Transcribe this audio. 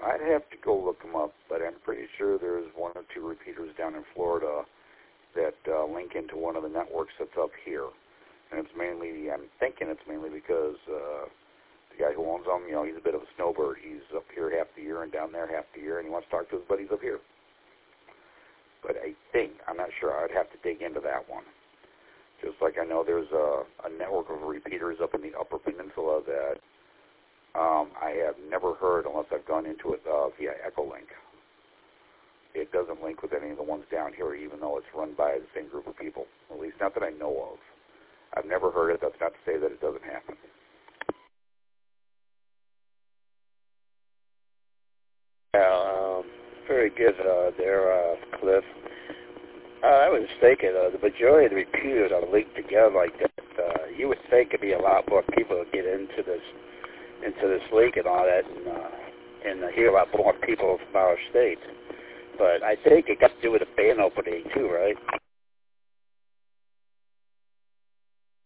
I'd have to go look them up, but I'm pretty sure there's one or two repeaters down in Florida that link into one of the networks that's up here. And it's mainly, I'm thinking it's mainly because the guy who owns them, he's a bit of a snowbird. He's up here half the year and down there half the year, and he wants to talk to his buddies up here. But I'm not sure. I'd have to dig into that one. Just like I know there's a network of repeaters up in the Upper Peninsula that I have never heard unless I've gone into it via Echolink. It doesn't link with any of the ones down here, even though it's run by the same group of people. At least not that I know of. I've never heard it. That's not to say that it doesn't happen. Yeah, very good there, Cliff. I was thinking the majority of the repeaters are linked together like that. You would think it'd be a lot more people to get into this link and all that, and hear a lot more people from our state. But I think it got to do with the band opening too, right?